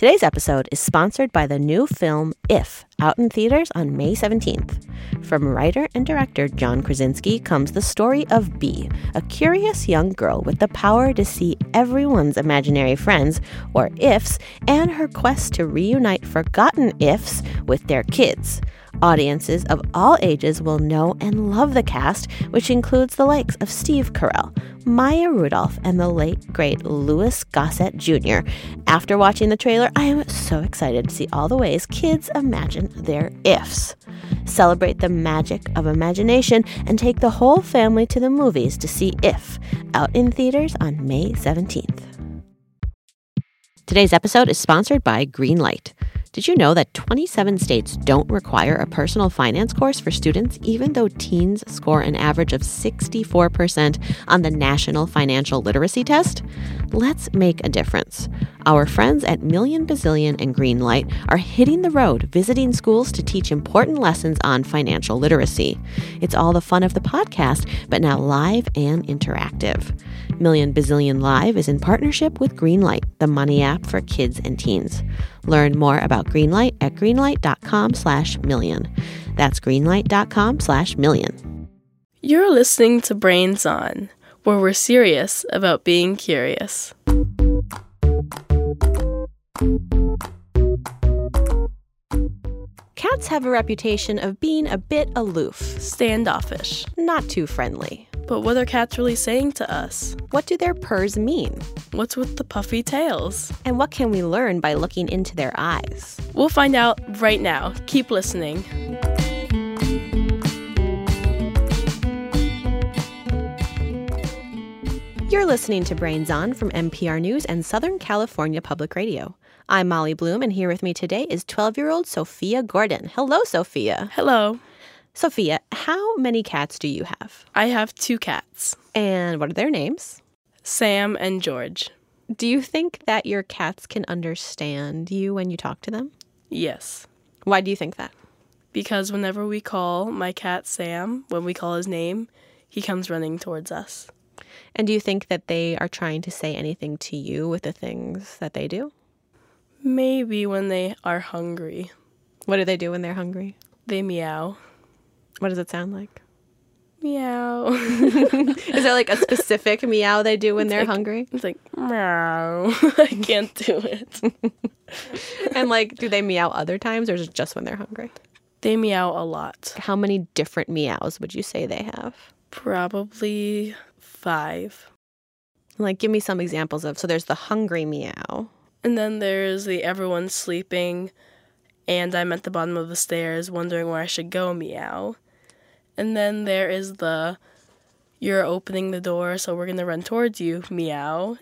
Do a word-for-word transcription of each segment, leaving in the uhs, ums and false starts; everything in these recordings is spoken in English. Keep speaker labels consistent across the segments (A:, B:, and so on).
A: Today's episode is sponsored by the new film If, out in theaters on May seventeenth. From writer and director John Krasinski comes the story of Bee, a curious young girl with the power to see everyone's imaginary friends, or ifs, and her quest to reunite forgotten ifs with their kids. Audiences of all ages will know and love the cast, which includes the likes of Steve Carell, Maya Rudolph, and the late, great Louis Gossett Junior After watching the trailer, I am so excited to see all the ways kids imagine their ifs. Celebrate the magic of imagination and take the whole family to the movies to see If, out in theaters on May seventeenth. Today's episode is sponsored by Greenlight. Did you know that twenty-seven states don't require a personal finance course for students, even though teens score an average of sixty-four percent on the National Financial Literacy Test? Let's make a difference. Our friends at Million Bazillion and Greenlight are hitting the road, visiting schools to teach important lessons on financial literacy. It's all the fun of the podcast, but now live and interactive. Million Bazillion Live is in partnership with Greenlight, the money app for kids and teens. Learn more about Greenlight at greenlight.com slash million. That's greenlight.com slash million.
B: You're listening to Brains On, where we're serious about being curious.
A: Cats have a reputation of being a bit aloof,
B: Standoffish.
A: not too friendly.
B: But what are cats really saying to us?
A: What do their purrs mean?
B: What's with the puffy tails?
A: And what can we learn by looking into their eyes?
B: We'll find out right now. Keep listening.
A: You're listening to Brains On from N P R News and Southern California Public Radio. I'm Molly Bloom, and here with me today is twelve-year-old Sophia Gordon. Hello, Sophia.
B: Hello.
A: Sophia, how many cats do you have?
B: I have two cats,
A: And what are their names?
B: Sam and George.
A: Do you think that your cats can understand you when you talk to them?
B: Yes.
A: Why do you think that?
B: Because whenever we call my cat Sam, when we call his name, he comes running towards us.
A: And do you think that they are trying to say anything to you with the things that they do?
B: Maybe when they are hungry.
A: What do they do when they're hungry?
B: They meow.
A: What does it sound like?
B: Meow.
A: Is there like a specific meow they do when
B: It's
A: they're
B: like-
A: hungry?
B: It's like, meow. I can't do it.
A: And like, do they meow other times or is it just when they're hungry?
B: They meow a lot.
A: How many different meows would you say they have?
B: Probably five.
A: Like, give me some examples of, so there's the hungry meow.
B: And then there's the everyone's sleeping and I'm at the bottom of the stairs wondering where I should go meow. And then there is the you're opening the door so we're going to run towards you meow.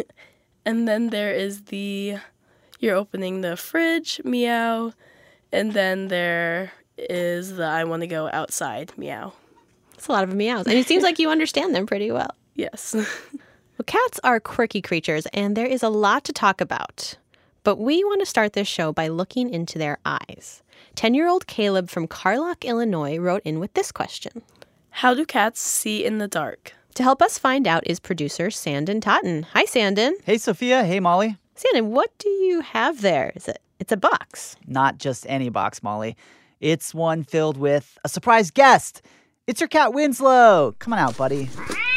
B: And then there is the you're opening the fridge meow. And then there is the I want to go outside meow.
A: It's a lot of meows. And it seems like you understand them pretty well.
B: Yes.
A: Well, cats are quirky creatures, and there is a lot to talk about. But we want to start this show by looking into their eyes. Ten-year-old Caleb from Carlock, Illinois, wrote in with this question.
B: How do cats see in the dark?
A: To help us find out is producer Sandon Totten. Hi, Sandon.
C: Hey, Sophia. Hey, Molly.
A: Sandon, what do you have there? Is it? It's a box.
C: Not just any box, Molly. It's one filled with a surprise guest. It's your cat, Winslow. Come on out, buddy.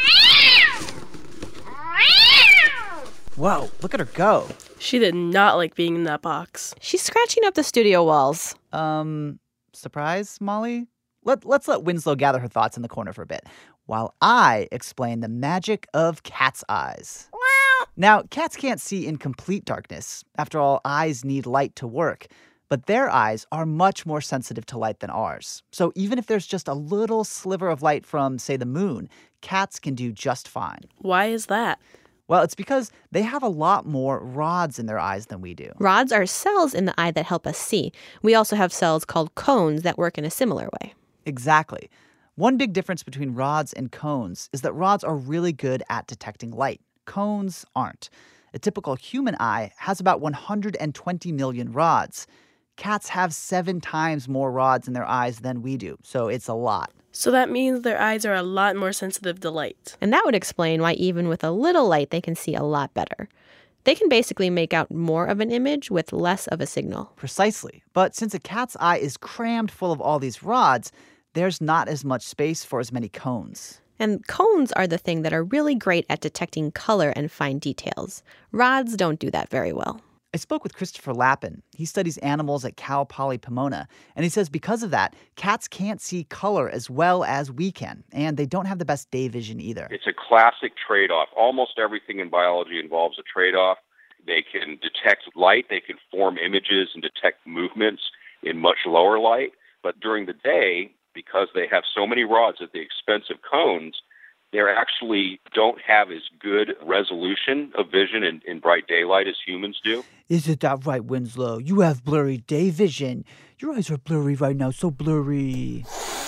C: Whoa, look at her go.
B: She did not like being in that box.
A: She's scratching up the studio walls.
C: Um, surprise, Molly? Let, let's let Winslow gather her thoughts in the corner for a bit, while I explain the magic of cat's eyes. Now, cats can't see in complete darkness. After all, eyes need light to work. But their eyes are much more sensitive to light than ours. So even if there's just a little sliver of light from, say, the moon, cats can do just fine.
B: Why is that?
C: Well, it's because they have a lot more rods in their eyes than we do.
A: Rods are cells in the eye that help us see. We also have cells called cones that work in a similar way.
C: Exactly. One big difference between rods and cones is that rods are really good at detecting light. Cones aren't. A typical human eye has about one hundred twenty million rods. Cats have seven times more rods in their eyes than we do, so it's a lot.
B: So that means their eyes are a lot more sensitive to light.
A: And that would explain why even with a little light, they can see a lot better. They can basically make out more of an image with less of a signal.
C: Precisely. But since a cat's eye is crammed full of all these rods, there's not as much space for as many cones.
A: And cones are the thing that are really great at detecting color and fine details. Rods don't do that very well.
C: I spoke with Christopher Lappin. He studies animals at Cal Poly Pomona, and he says because of that, cats can't see color as well as we can, and they don't have the best day vision either.
D: It's a classic trade-off. Almost everything in biology involves a trade-off. They can detect light, they can form images and detect movements in much lower light, but during the day, because they have so many rods at the expense of cones, they actually don't have as good resolution of vision in, in bright daylight as humans do.
C: Isn't that right, Winslow? You have blurry day vision. Your eyes are blurry right now, so blurry.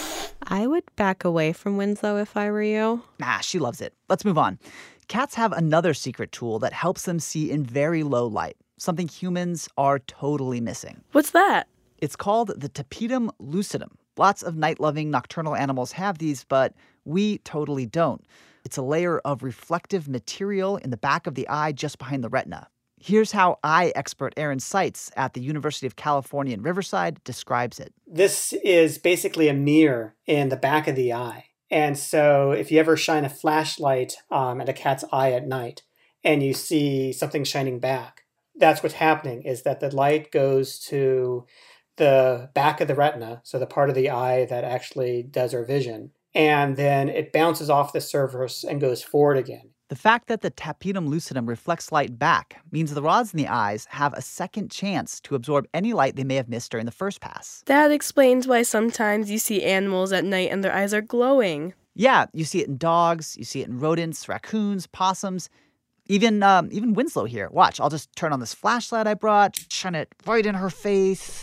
A: I would back away from Winslow if I were you.
C: Nah, she loves it. Let's move on. Cats have another secret tool that helps them see in very low light, something humans are totally missing.
B: What's that?
C: It's called the tapetum lucidum. Lots of night-loving nocturnal animals have these, but we totally don't. It's a layer of reflective material in the back of the eye just behind the retina. Here's how eye expert Aaron Seitz at the University of California in Riverside describes it.
E: This is basically a mirror in the back of the eye. And so if you ever shine a flashlight um, at a cat's eye at night and you see something shining back, that's what's happening, is that the light goes to the back of the retina, so the part of the eye that actually does our vision, and then it bounces off the surface and goes forward again.
C: The fact that the tapetum lucidum reflects light back means the rods in the eyes have a second chance to absorb any light they may have missed during the first pass.
B: That explains why sometimes you see animals at night and their eyes are glowing.
C: Yeah, you see it in dogs, you see it in rodents, raccoons, possums, even um, even Winslow here. Watch, I'll just turn on this flashlight I brought, shine it right in her face.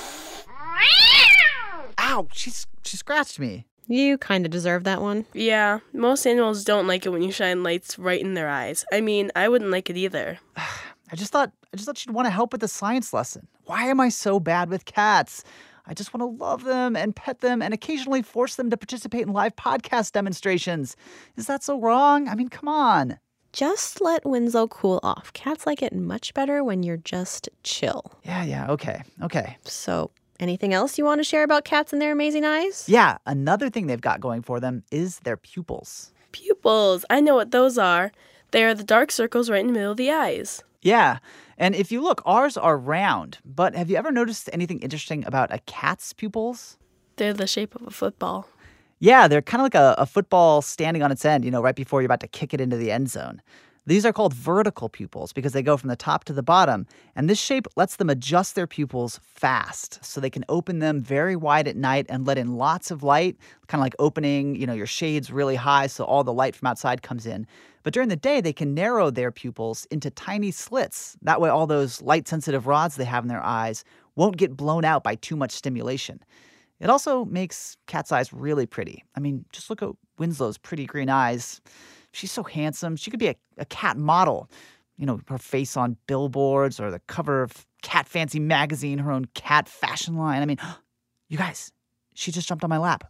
C: Ow, she's, she scratched me.
A: You kind of deserve that one.
B: Yeah, most animals don't like it when you shine lights right in their eyes. I mean, I wouldn't like it either.
C: I just thought I just thought she'd want to help with the science lesson. Why am I so bad with cats? I just want to love them and pet them and occasionally force them to participate in live podcast demonstrations. Is that so wrong? I mean, come on.
A: Just let Winslow cool off. Cats like it much better when you're just chill.
C: Yeah, yeah, okay, okay.
A: So, anything else you want to share about cats and their amazing eyes?
C: Yeah, another thing they've got going for them is their pupils.
B: Pupils. I know what those are. They are the dark circles right in the middle of the eyes.
C: Yeah, and if you look, ours are round. But have you ever noticed anything interesting about a cat's pupils?
B: They're the shape of a football.
C: Yeah, they're kind of like a, a football standing on its end, you know, right before you're about to kick it into the end zone. These are called vertical pupils because they go from the top to the bottom, and this shape lets them adjust their pupils fast so they can open them very wide at night and let in lots of light, kind of like opening, you know, your shades really high so all the light from outside comes in. But during the day, they can narrow their pupils into tiny slits. That way all those light-sensitive rods they have in their eyes won't get blown out by too much stimulation. It also makes cat's eyes really pretty. I mean, just look at Winslow's pretty green eyes. She's so handsome. She could be a, a cat model. You know, her face on billboards or the cover of Cat Fancy magazine, her own cat fashion line. I mean, you guys, she just jumped on my lap.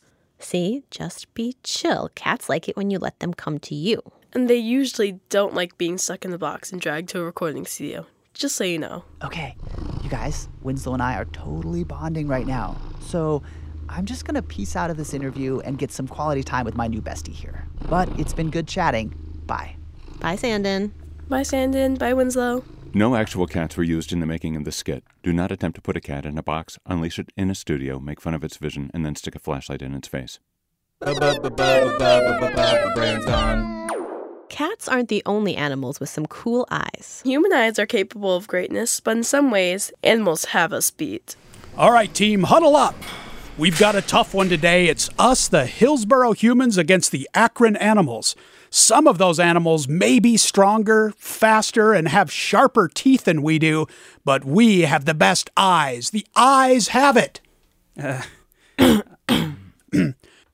A: See, just be chill. Cats like it when you let them come to you.
B: And they usually don't like being stuck in the box and dragged to a recording studio. Just so you know.
C: Okay, you guys, Winslow and I are totally bonding right now. So I'm just going to peace out of this interview and get some quality time with my new bestie here. But it's been good chatting. Bye.
A: Bye, Sandin.
B: Bye, Sandin. Bye, Winslow.
F: No actual cats were used in the making of this skit. Do not attempt to put a cat in a box, unleash it in a studio, make fun of its vision, and then stick a flashlight in its face.
G: Brains on.
A: Cats aren't the only animals with some cool eyes.
B: Human eyes are capable of greatness, but in some ways, animals have us beat.
H: All right, team, huddle up. We've got a tough one today. It's us, the Hillsboro humans, against the Akron animals. Some of those animals may be stronger, faster, and have sharper teeth than we do, but we have the best eyes. The eyes have it. Uh,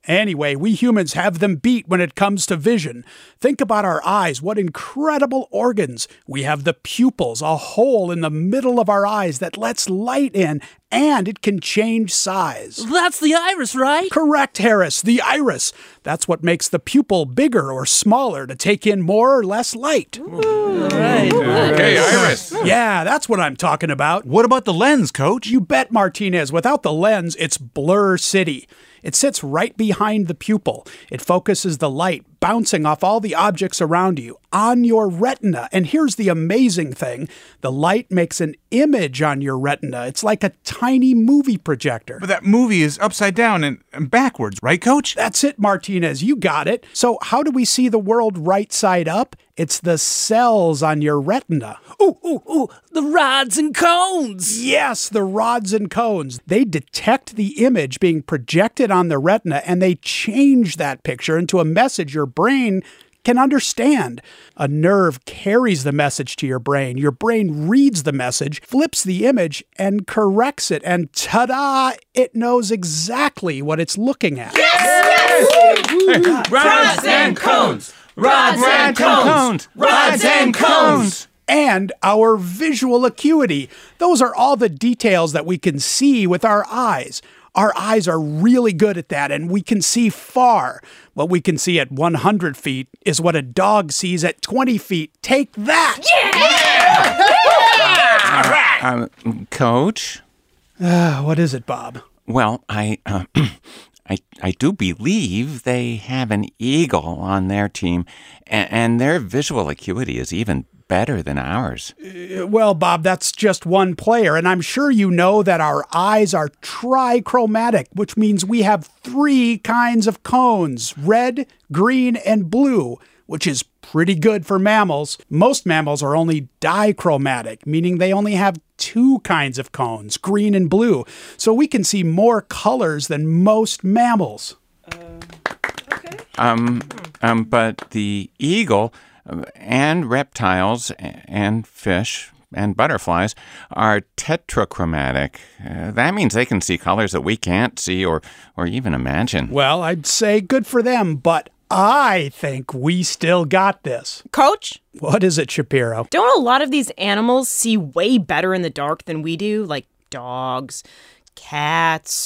H: Anyway, we humans have them beat when it comes to vision. Think about our eyes. What incredible organs. We have the pupils, a hole in the middle of our eyes that lets light in, and it can change size.
I: That's the iris, right?
H: Correct, Harris, the iris. That's what makes the pupil bigger or smaller to take in more or less light.
I: Right.
F: Okay, iris.
H: Yeah, that's what I'm talking about.
G: What about the lens, Coach?
H: You bet, Martinez. Without the lens, it's blur city. It sits right behind the pupil. It focuses the light bouncing off all the objects around you on your retina. And here's the amazing thing. The light makes an image on your retina. It's like a tiny movie projector.
G: But that movie is upside down and, and backwards, right, Coach?
H: That's it, Martinez. You got it. So how do we see the world right side up? It's the cells on your retina.
I: Ooh, ooh, ooh, the rods and cones.
H: Yes, the rods and cones. They detect the image being projected on the retina, and they change that picture into a message your brain can understand. A nerve carries the message to your brain. Your brain reads the message, flips the image, and corrects it. And ta-da! It knows exactly what it's looking at.
I: Yes! Rods and cones! Rods and cones! Rods and cones!
H: And our visual acuity. Those are all the details that we can see with our eyes. Our eyes are really good at that, and we can see far. What we can see at one hundred feet is what a dog sees at twenty feet. Take that!
I: Yeah! All right!
F: Um, Coach?
H: Uh, what is it, Bob?
F: Well, I, uh, I, I do believe they have an eagle on their team, and, and their visual acuity is even better than ours.
H: Uh, well, Bob, that's just one player, and I'm sure you know that our eyes are trichromatic, which means we have three kinds of cones, red, green, and blue, which is pretty good for mammals. Most mammals are only dichromatic, meaning they only have two kinds of cones, green and blue, so we can see more colors than most mammals.
B: Uh, okay.
F: Um, um, but the eagle and reptiles and fish and butterflies are tetrachromatic. Uh, that means they can see colors that we can't see or, or even imagine.
H: Well, I'd say good for them, but I think we still got this.
J: Coach?
H: What is it, Shapiro?
J: Don't a lot of these animals see way better in the dark than we do? Like dogs, cats,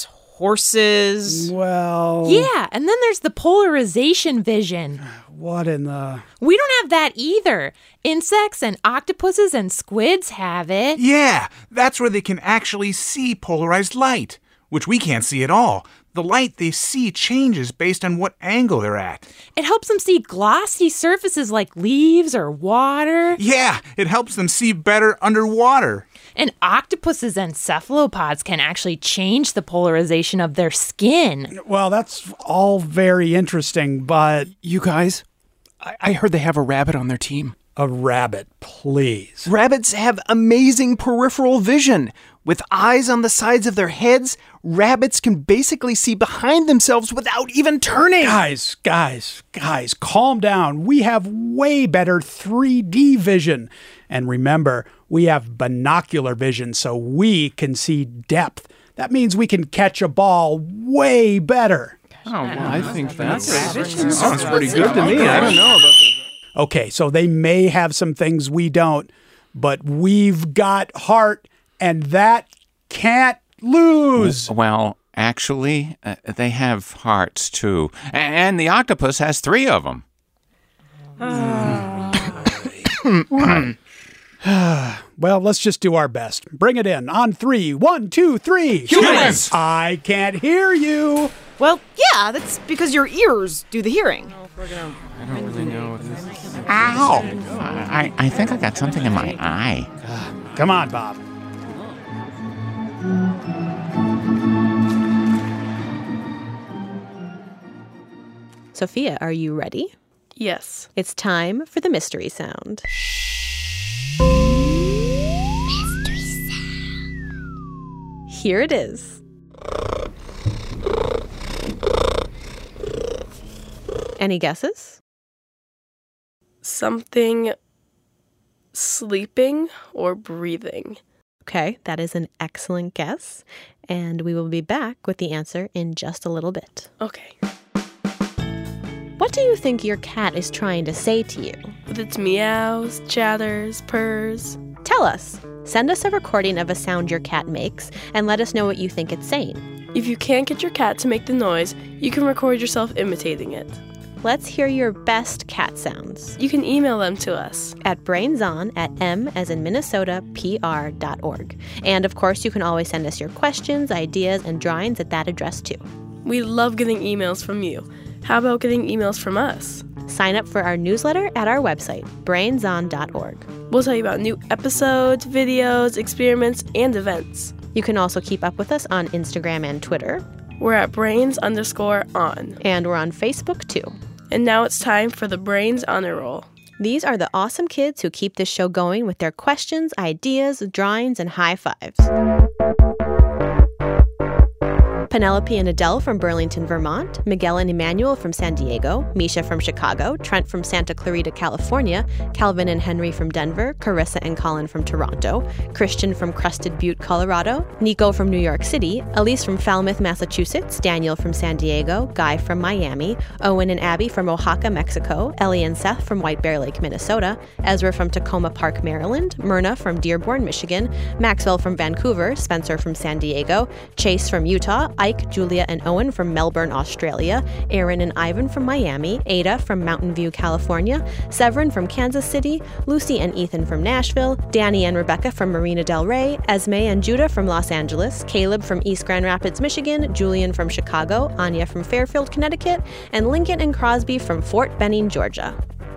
J: horses?
H: Well...
J: Yeah, and then there's the polarization vision.
H: What in the...
J: We don't have that either. Insects and octopuses and squids have it.
G: Yeah, that's where they can actually see polarized light, which we can't see at all. The light they see changes based on what angle they're at.
J: It helps them see glossy surfaces like leaves or water.
G: Yeah, it helps them see better underwater.
J: And octopuses and cephalopods can actually change the polarization of their skin.
H: Well, that's all very interesting, but...
K: You guys, I, I heard they have a rabbit on their team.
H: A rabbit, please.
K: Rabbits have amazing peripheral vision. With eyes on the sides of their heads, rabbits can basically see behind themselves without even turning.
H: Guys, guys, guys, calm down. We have way better three D vision. And remember, we have binocular vision, so we can see depth. That means we can catch a ball way better.
K: Oh, well, I think that sounds pretty good to me. I don't know about this.
H: Okay, so they may have some things we don't, but we've got heart, and that can't lose.
F: Well, actually, uh, they have hearts, too. And the octopus has three of them.
H: Well, let's just do our best. Bring it in. On three. One, two, three.
I: Humans!
H: I can't hear you.
J: Well, yeah, that's because your ears do the hearing.
K: I don't really know what this is.
F: Ow! I, I think I got something in my eye.
H: Come on, Bob.
A: Sophia, are you ready?
B: Yes.
A: It's time for the mystery sound. Mystery sound. Here it is. Any guesses?
B: Something sleeping or breathing.
A: Okay, that is an excellent guess. And we will be back with the answer in just a little bit.
B: Okay.
A: What do you think your cat is trying to say to you?
B: With its meows, chatters, purrs.
A: Tell us. Send us a recording of a sound your cat makes and let us know what you think it's saying.
B: If you can't get your cat to make the noise, you can record yourself imitating it.
A: Let's hear your best cat sounds.
B: You can email them to us
A: at brainson at m as in Minnesota, pr dot org. And of course, you can always send us your questions, ideas, and drawings at that address too.
B: We love getting emails from you. How about getting emails from us?
A: Sign up for our newsletter at our website, brainson dot org.
B: We'll tell you about new episodes, videos, experiments, and events.
A: You can also keep up with us on Instagram and Twitter.
B: We're at brains underscore on.
A: And we're on Facebook too.
B: And now it's time for the Brains Honor Roll.
A: These are the awesome kids who keep this show going with their questions, ideas, drawings, and high fives. Penelope and Adele from Burlington, Vermont, Miguel and Emmanuel from San Diego, Misha from Chicago, Trent from Santa Clarita, California, Calvin and Henry from Denver, Carissa and Colin from Toronto, Christian from Crested Butte, Colorado, Nico from New York City, Elise from Falmouth, Massachusetts, Daniel from San Diego, Guy from Miami, Owen and Abby from Oaxaca, Mexico, Ellie and Seth from White Bear Lake, Minnesota, Ezra from Tacoma Park, Maryland, Myrna from Dearborn, Michigan, Maxwell from Vancouver, Spencer from San Diego, Chase from Utah, Ike, Julia, and Owen from Melbourne, Australia, Aaron and Ivan from Miami, Ada from Mountain View, California, Severin from Kansas City, Lucy and Ethan from Nashville, Danny and Rebecca from Marina Del Rey, Esme and Judah from Los Angeles, Caleb from East Grand Rapids, Michigan, Julian from Chicago, Anya from Fairfield, Connecticut, and Lincoln and Crosby from Fort Benning, Georgia.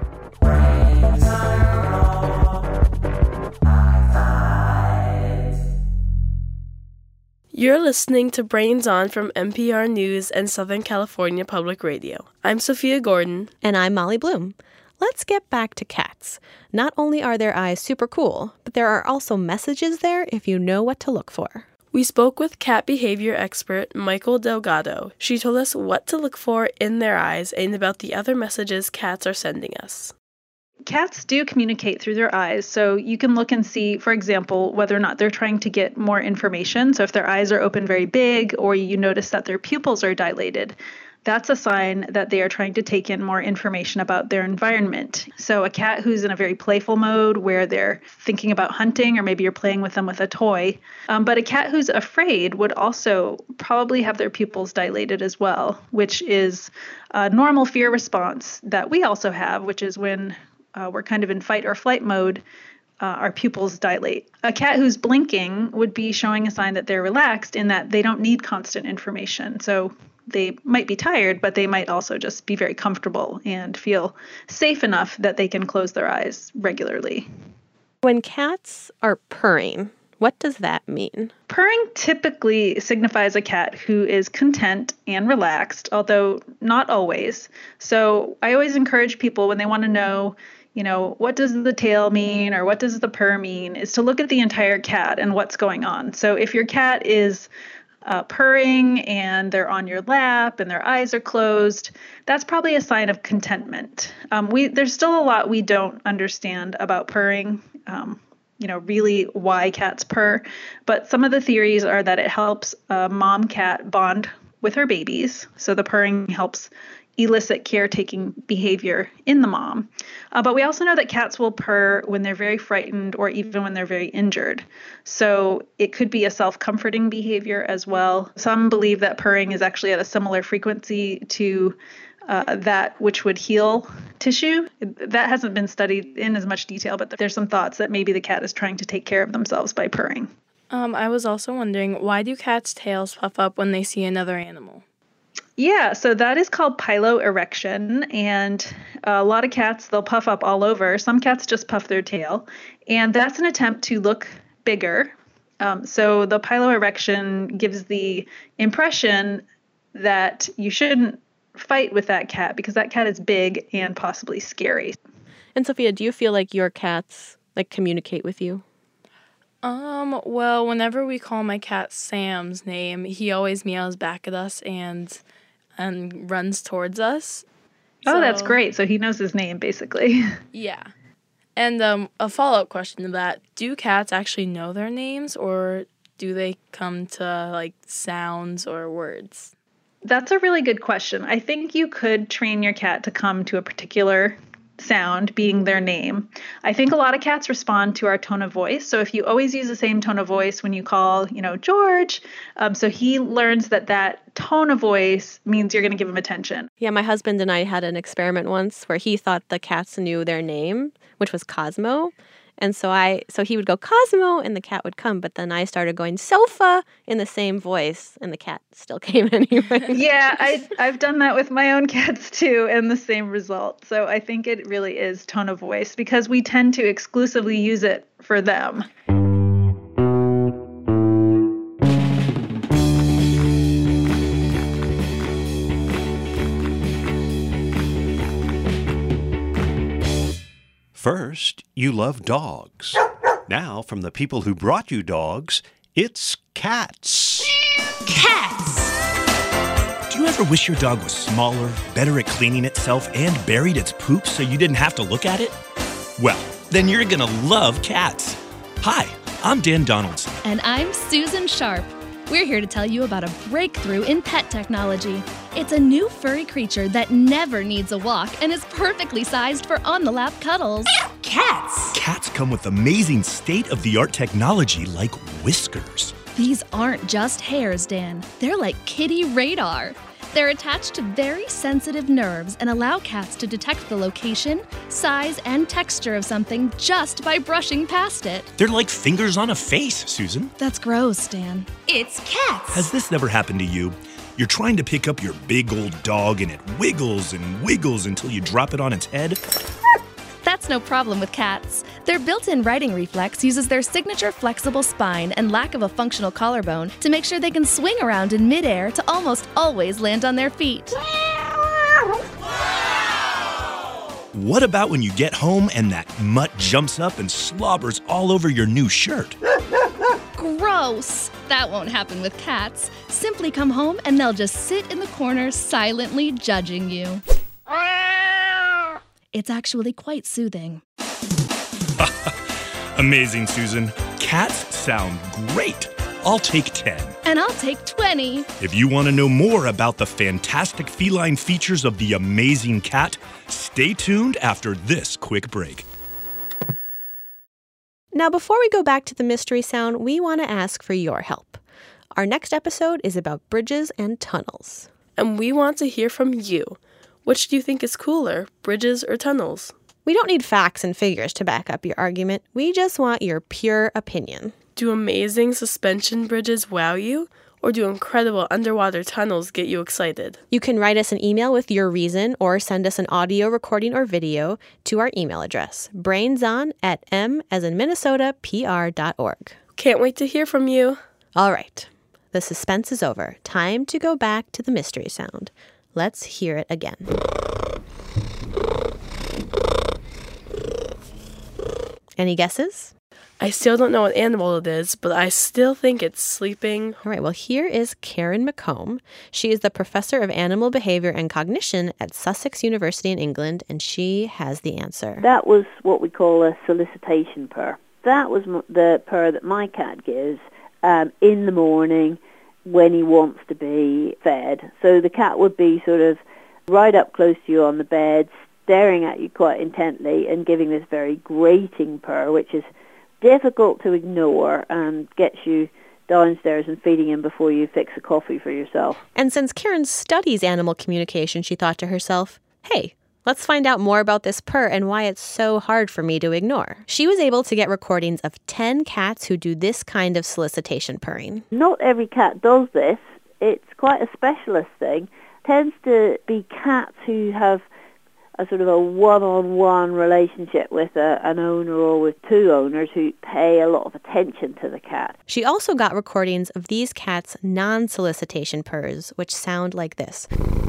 B: You're listening to Brains On from N P R News and Southern California Public Radio. I'm Sophia Gordon.
A: And I'm Molly Bloom. Let's get back to cats. Not only are their eyes super cool, but there are also messages there if you know what to look for.
B: We spoke with cat behavior expert Michael Delgado. She told us what to look for in their eyes and about the other messages cats are sending us.
L: Cats do communicate through their eyes, so you can look and see, for example, whether or not they're trying to get more information. So if their eyes are open very big, or you notice that their pupils are dilated, that's a sign that they are trying to take in more information about their environment. So a cat who's in a very playful mode where they're thinking about hunting, or maybe you're playing with them with a toy. Um, but a cat who's afraid would also probably have their pupils dilated as well, which is a normal fear response that we also have, which is when uh, we're kind of in fight or flight mode, Uh, our pupils dilate. A cat who's blinking would be showing a sign that they're relaxed in that they don't need constant information. So they might be tired, but they might also just be very comfortable and feel safe enough that they can close their eyes regularly.
A: When cats are purring, what does that mean?
L: Purring typically signifies a cat who is content and relaxed, although not always. So I always encourage people when they want to know, you know, what does the tail mean or what does the purr mean, is to look at the entire cat and what's going on. So if your cat is uh, purring and they're on your lap and their eyes are closed, that's probably a sign of contentment. Um, we there's still a lot we don't understand about purring, um, you know, really why cats purr. But some of the theories are that it helps a mom cat bond with her babies. So the purring helps elicit caretaking behavior in the mom. Uh, but we also know that cats will purr when they're very frightened or even when they're very injured. So it could be a self-comforting behavior as well. Some believe that purring is actually at a similar frequency to uh, that which would heal tissue. That hasn't been studied in as much detail, but there's some thoughts that maybe the cat is trying to take care of themselves by purring.
B: Um, I was also wondering, why do cats' tails puff up when they see another animal?
L: Yeah, so that is called piloerection, and a lot of cats, they'll puff up all over. Some cats just puff their tail, and that's an attempt to look bigger. Um, so the piloerection gives the impression that you shouldn't fight with that cat because that cat is big and possibly scary.
A: And Sophia, do you feel like your cats like communicate with you?
B: Um, well, whenever we call my cat Sam's name, he always meows back at us and and runs towards us.
L: Oh,
B: so,
L: that's great. So he knows his name, basically.
B: Yeah. And um, a follow-up question to that, do cats actually know their names, or do they come to, like, sounds or words?
L: That's a really good question. I think you could train your cat to come to a particular sound being their name. I think a lot of cats respond to our tone of voice. So if you always use the same tone of voice when you call, you know, George, um, so he learns that that tone of voice means you're going to give him attention.
A: Yeah, my husband and I had an experiment once where he thought the cats knew their name, which was Cosmo. And so I, so he would go Cosmo and the cat would come, but then I started going sofa in the same voice and the cat still came anyway.
L: Yeah, I, I've done that with my own cats too and the same result. So I think it really is tone of voice because we tend to exclusively use it for them.
M: First, you love dogs. Now, from the people who brought you dogs, it's cats.
N: Cats! Do you ever wish your dog was smaller, better at cleaning itself, and buried its poop so you didn't have to look at it? Well, then you're gonna love cats. Hi, I'm Dan Donaldson.
O: And I'm Susan Sharp. We're here to tell you about a breakthrough in pet technology. It's a new furry creature that never needs a walk and is perfectly sized for on-the-lap cuddles.
N: Cats! Cats come with amazing state-of-the-art technology like whiskers.
O: These aren't just hairs, Dan. They're like kitty radar. They're attached to very sensitive nerves and allow cats to detect the location, size, and texture of something just by brushing past it.
N: They're like fingers on a face, Susan.
O: That's gross, Dan.
N: It's cats! Has this never happened to you? You're trying to pick up your big old dog and it wiggles and wiggles until you drop it on its head?
O: That's no problem with cats. Their built-in riding reflex uses their signature flexible spine and lack of a functional collarbone to make sure they can swing around in midair to almost always land on their feet.
N: What about when you get home and that mutt jumps up and slobbers all over your new shirt?
O: Gross! That won't happen with cats. Simply come home and they'll just sit in the corner silently judging you. It's actually quite soothing.
N: Amazing, Susan. Cats sound great. I'll take ten.
O: And I'll take twenty.
N: If you want to know more about the fantastic feline features of the amazing cat, stay tuned after this quick break.
A: Now, before we go back to the mystery sound, we want to ask for your help. Our next episode is about bridges and tunnels.
B: And we want to hear from you. Which do you think is cooler, bridges or tunnels?
A: We don't need facts and figures to back up your argument. We just want your pure opinion.
B: Do amazing suspension bridges wow you? Or do incredible underwater tunnels get you excited?
A: You can write us an email with your reason or send us an audio recording or video to our email address, brainson at m as in Minnesota, pr dot org.
B: Can't wait to hear from you.
A: All right. The suspense is over. Time to go back to the mystery sound. Let's hear it again. Any guesses?
B: I still don't know what animal it is, but I still think it's sleeping.
A: All right, well, here is Karen McComb. She is the professor of animal behavior and cognition at Sussex University in England, and she has the answer.
P: That was what we call a solicitation purr. That was m- the purr that my cat gives um, in the morning when he wants to be fed. So the cat would be sort of right up close to you on the bed, staring at you quite intently and giving this very grating purr, which is difficult to ignore and gets you downstairs and feeding him before you fix a coffee for yourself.
A: And since Karen studies animal communication, she thought to herself, hey, let's find out more about this purr and why it's so hard for me to ignore. She was able to get recordings of ten cats who do this kind of solicitation purring.
P: Not every cat does this. It's quite a specialist thing. It tends to be cats who have a sort of a one-on-one relationship with a, an owner or with two owners who pay a lot of attention to the cat.
A: She also got recordings of these cats' non-solicitation purrs, which sound like this.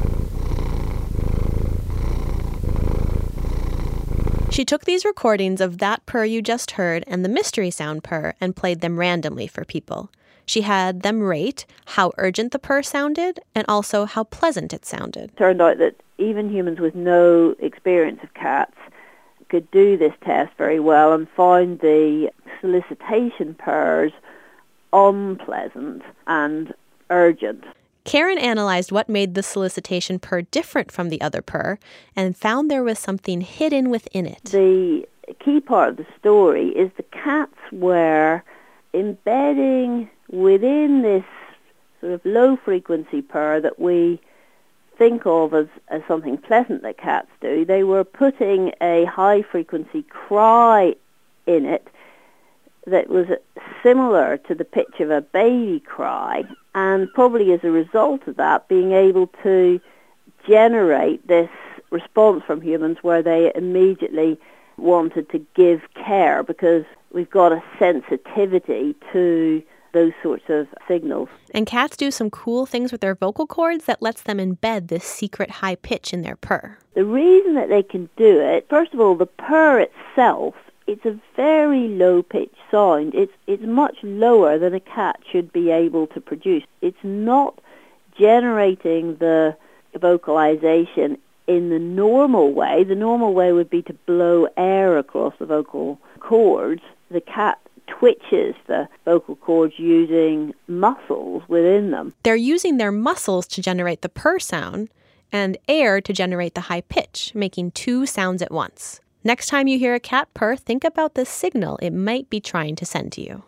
A: She took these recordings of that purr you just heard and the mystery sound purr and played them randomly for people. She had them rate how urgent the purr sounded and also how pleasant it sounded.
P: Turned out that even humans with no experience of cats could do this test very well and found the solicitation purrs unpleasant and urgent.
A: Karen analyzed what made the solicitation purr different from the other purr and found there was something hidden within it.
P: The key part of the story is the cats were embedding within this sort of low-frequency purr that we think of as, as something pleasant that cats do. They were putting a high-frequency cry in it that was similar to the pitch of a baby cry, and probably as a result of that, being able to generate this response from humans where they immediately wanted to give care because we've got a sensitivity to those sorts of signals.
A: And cats do some cool things with their vocal cords that lets them embed this secret high pitch in their purr.
P: The reason that they can do it, first of all, the purr itself, it's a very low-pitched sound. It's it's much lower than a cat should be able to produce. It's not generating the vocalization in the normal way. The normal way would be to blow air across the vocal cords. The cat twitches the vocal cords using muscles within them.
A: They're using their muscles to generate the purr sound and air to generate the high pitch, making two sounds at once. Next time you hear a cat purr, think about the signal it might be trying to send to you.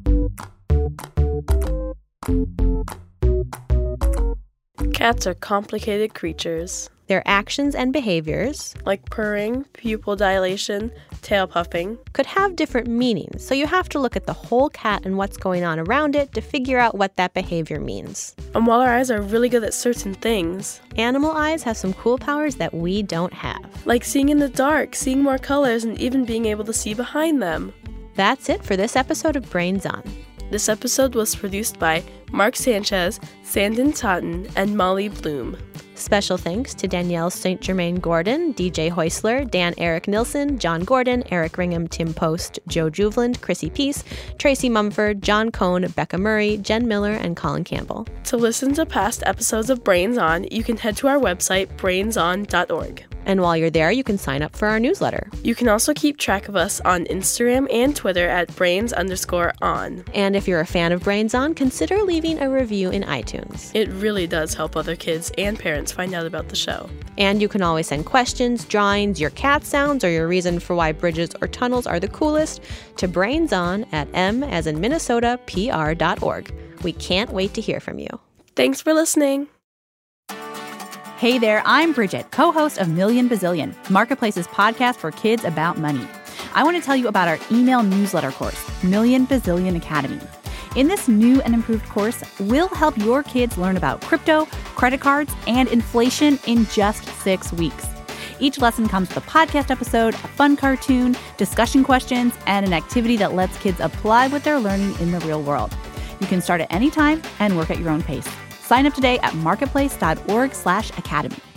B: Cats are complicated creatures.
A: Their actions and behaviors,
B: like purring, pupil dilation, tail puffing,
A: could have different meanings, so you have to look at the whole cat and what's going on around it to figure out what that behavior means.
B: And while our eyes are really good at certain things,
A: animal eyes have some cool powers that we don't have.
B: Like seeing in the dark, seeing more colors, and even being able to see behind them.
A: That's it for this episode of Brains On.
B: This episode was produced by Mark Sanchez, Sandon Totten, and Molly Bloom.
A: Special thanks to Danielle Saint Germain Gordon, D J Heusler, Dan Eric Nilsson, John Gordon, Eric Ringham, Tim Post, Joe Juveland, Chrissy Peace, Tracy Mumford, John Cohn, Becca Murray, Jen Miller, and Colin Campbell.
B: To listen to past episodes of Brains On, you can head to our website, brains on dot org.
A: And while you're there, you can sign up for our newsletter.
B: You can also keep track of us on Instagram and Twitter at brains underscore on.
A: And if you're a fan of Brains On, consider leaving a review in iTunes.
B: It really does help other kids and parents find out about the show.
A: And you can always send questions, drawings, your cat sounds, or your reason for why bridges or tunnels are the coolest to brainson at m as in Minnesota, pr dot org. We can't wait to hear from you.
B: Thanks for listening.
Q: Hey there, I'm Bridget, co-host of Million Bazillion, Marketplace's podcast for kids about money. I want to tell you about our email newsletter course, Million Bazillion Academy. In this new and improved course, we'll help your kids learn about crypto, credit cards, and inflation in just six weeks. Each lesson comes with a podcast episode, a fun cartoon, discussion questions, and an activity that lets kids apply what they're learning in the real world. You can start at any time and work at your own pace. Sign up today at marketplace dot org slash academy.